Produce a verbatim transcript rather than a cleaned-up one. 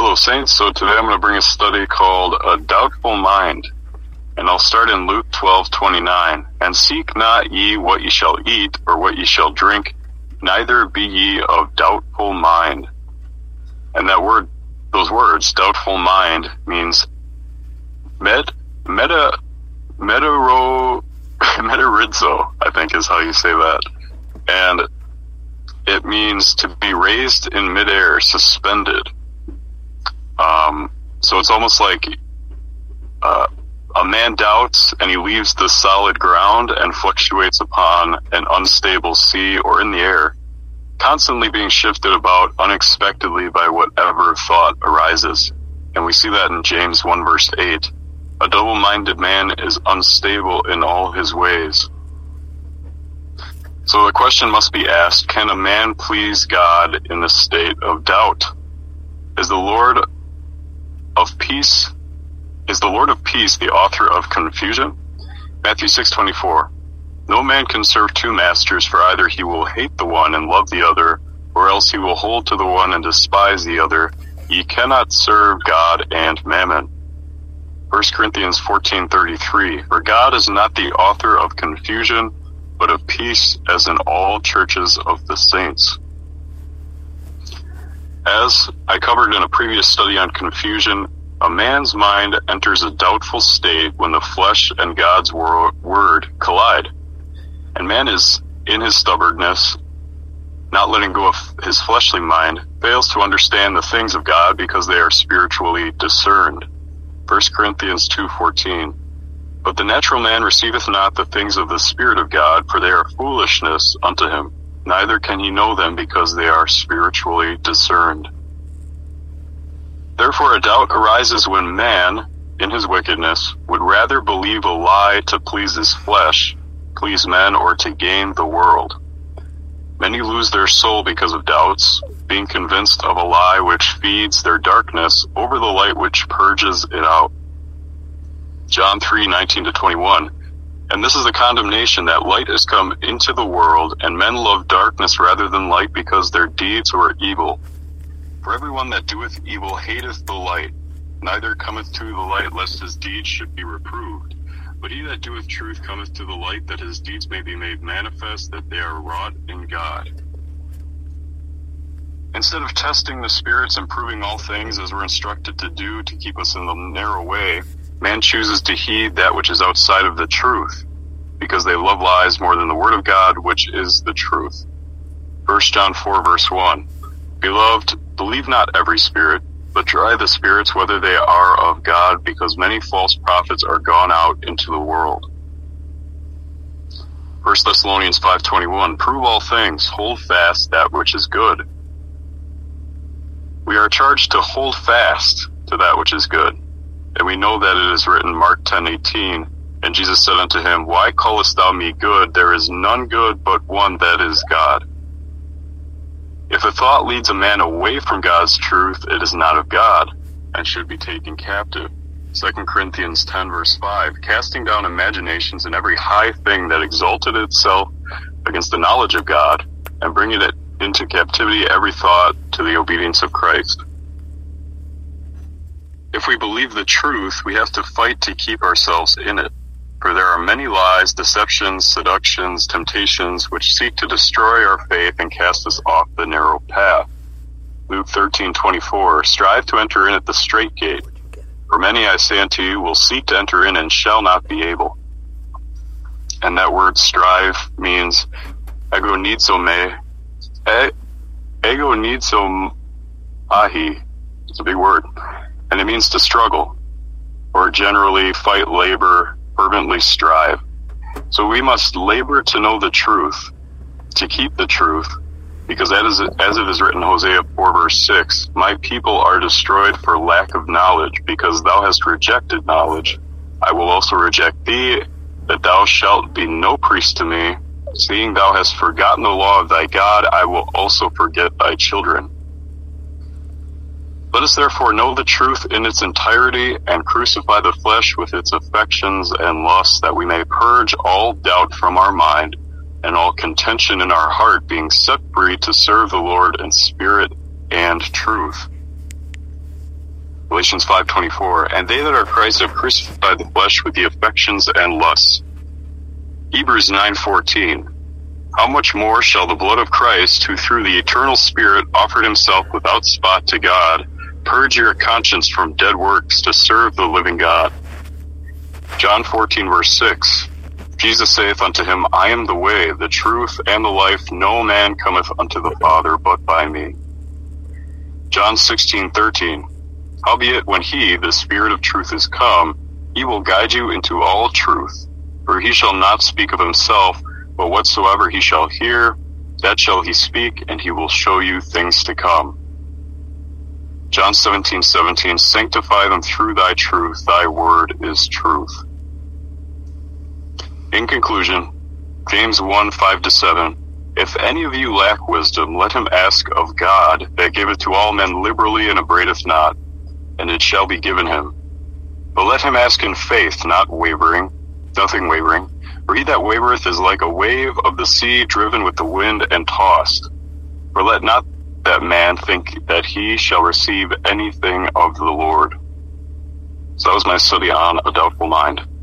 Hello, Saints. So today I'm going to bring a study called A Doubtful Mind. And I'll start in Luke twelve twenty-nine. And seek not ye what ye shall eat, or what ye shall drink, neither be ye of doubtful mind. And that word, those words, doubtful mind, means med, meta, metaro, metarizo, I think is how you say that. And it means to be raised in midair, suspended. Um, so it's almost like uh, a man doubts and he leaves the solid ground and fluctuates upon an unstable sea or in the air, constantly being shifted about unexpectedly by whatever thought arises. And we see that in James one verse eight. A double-minded man is unstable in all his ways. So the question must be asked, can a man please God in the state of doubt? Is the Lord of peace, is the Lord of peace the author of confusion? Matthew six twenty-four. No man can serve two masters, for either he will hate the one and love the other, or else he will hold to the one and despise the other. Ye cannot serve God and mammon. First Corinthians fourteen thirty-three. For God is not the author of confusion, but of peace, as in all churches of the saints. As I covered in a previous study on confusion, a man's mind enters a doubtful state when the flesh and God's wor- word collide. And man is, in his stubbornness, not letting go of his fleshly mind, fails to understand the things of God because they are spiritually discerned. First Corinthians two fourteen. But the natural man receiveth not the things of the Spirit of God, for they are foolishness unto him. Neither can he know them because they are spiritually discerned. Therefore a doubt arises when man, in his wickedness, would rather believe a lie to please his flesh, please men, or to gain the world. Many lose their soul because of doubts, being convinced of a lie which feeds their darkness over the light which purges it out. John three nineteen to twenty-one. And this is the condemnation, that light is come into the world, and men love darkness rather than light, because their deeds were evil. For everyone that doeth evil hateth the light, neither cometh to the light, lest his deeds should be reproved. But he that doeth truth cometh to the light, that his deeds may be made manifest, that they are wrought in God. Instead of testing the spirits and proving all things as we're instructed to do to keep us in the narrow way, man chooses to heed that which is outside of the truth, because they love lies more than the word of God, which is the truth. First John four verse one. Beloved, believe not every spirit, but try the spirits whether they are of God, because many false prophets are gone out into the world. First Thessalonians five twenty-one. Prove all things, hold fast that which is good. We are charged to hold fast to that which is good. And we know that it is written, Mark ten eighteen, and Jesus said unto him, Why callest thou me good? There is none good but one, that is God. If a thought leads a man away from God's truth, it is not of God, and should be taken captive. Second Corinthians ten verse five, casting down imaginations and every high thing that exalted itself against the knowledge of God, and bringing it into captivity every thought to the obedience of Christ. If we believe the truth, we have to fight to keep ourselves in it. For there are many lies, deceptions, seductions, temptations, which seek to destroy our faith and cast us off the narrow path. Luke thirteen twenty-four. Strive to enter in at the strait gate. For many, I say unto you, will seek to enter in and shall not be able. And that word strive means agonizome. E- agonizome ahi. It's a big word. And it means to struggle, or generally fight, labor, fervently strive. So we must labor to know the truth, to keep the truth, because as it is written in Hosea four verse six, My people are destroyed for lack of knowledge, because thou hast rejected knowledge. I will also reject thee, that thou shalt be no priest to me. Seeing thou hast forgotten the law of thy God, I will also forget thy children. Let us therefore know the truth in its entirety, and crucify the flesh with its affections and lusts, that we may purge all doubt from our mind, and all contention in our heart, being set free to serve the Lord in spirit and truth. Galatians five twenty-four, and they that are Christ have crucified the flesh with the affections and lusts. Hebrews nine fourteen, how much more shall the blood of Christ, who through the eternal Spirit offered himself without spot to God, purge your conscience from dead works to serve the living God? John fourteen verse six, Jesus saith unto him, I am the way, the truth, and the life. No man cometh unto the Father but by me. John sixteen thirteen, howbeit when he, the Spirit of truth, is come, he will guide you into all truth. For he shall not speak of himself, but whatsoever he shall hear, that shall he speak, and he will show you things to come. John seventeen seventeen, sanctify them through thy truth, thy word is truth. In conclusion, James one five to seven, if any of you lack wisdom, let him ask of God, that giveth to all men liberally and upbraideth not, and it shall be given him. But let him ask in faith, not wavering, nothing wavering. For he that wavereth is like a wave of the sea, driven with the wind and tossed. For let not that man think that he shall receive anything of the Lord. So that was my study on A Doubtful Mind.